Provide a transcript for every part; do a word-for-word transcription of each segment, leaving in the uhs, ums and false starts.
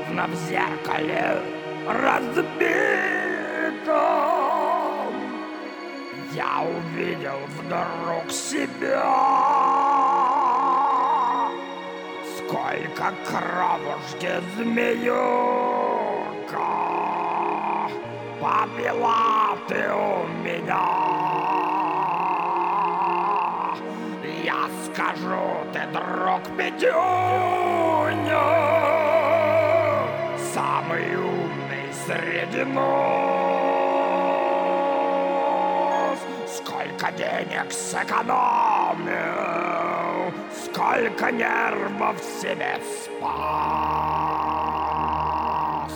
словно в зеркале разбитом, я увидел вдруг себя. Сколько кровушки, змеюка, побила ты у меня. Я скажу, ты, друг Петюня, самый умный среди нас. Сколько денег сэкономил, сколько нервов себе спас.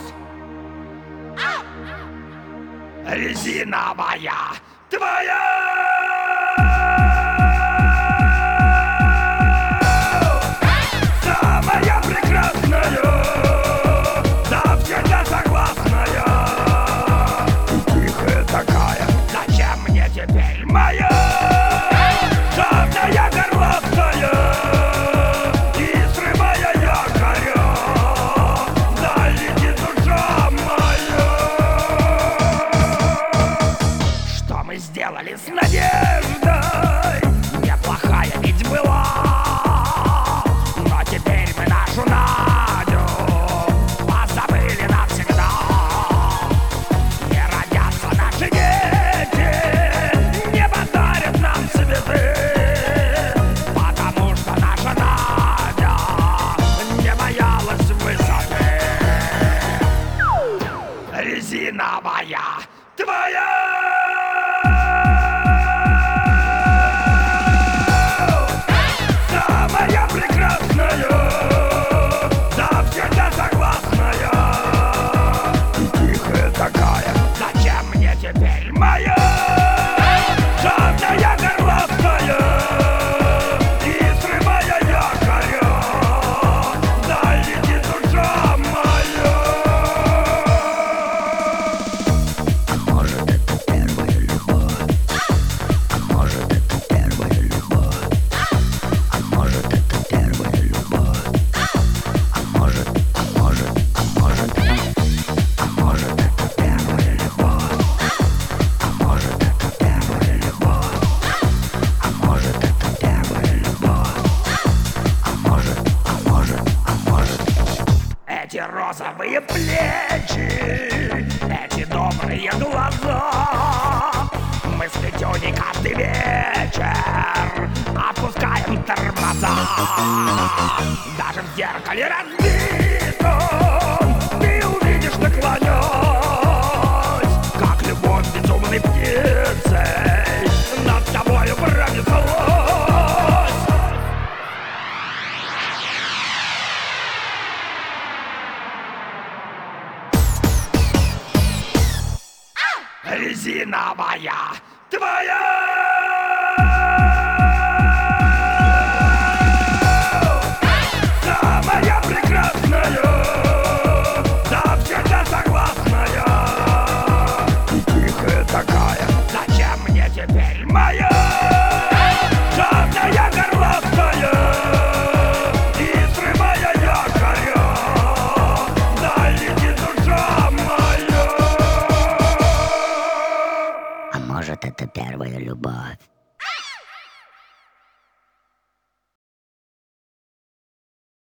Резиновая твоя. Самая прекрасная, да всегда согласная, тихая такая. Зачем мне теперь моя жадная горластая и срывая якоря, залетит душа моя. Что мы сделали с надеждой? Неплохая ведь была. Нашу Надю позабыли навсегда. Не родятся наши дети, не подарят нам цветы, потому что наша Надя не боялась высоты. Резиновая твоя. Самая прекрасная, зачем мне теперь моя жадная горластая и срывая якоря, залетит душа моя. А может это первая любовь? А может это первая любовь? А может это первая любовь? А может, а может, а может, а может это первая любовь? А может это первая любовь? А может это первая любовь? А может, а может, а может. Эти розовые плечи, эти добрые глаза, мы с Петюней каждый вечер отпускаем тормоза. Даже в зеркале разбитом ты увидишь, наклонясь, как любовь безумной птицей над тобою пронеслась. Резиновая твоя. Самая прекрасная, да всегда согласная, тихая такая. Зачем мне теперь моя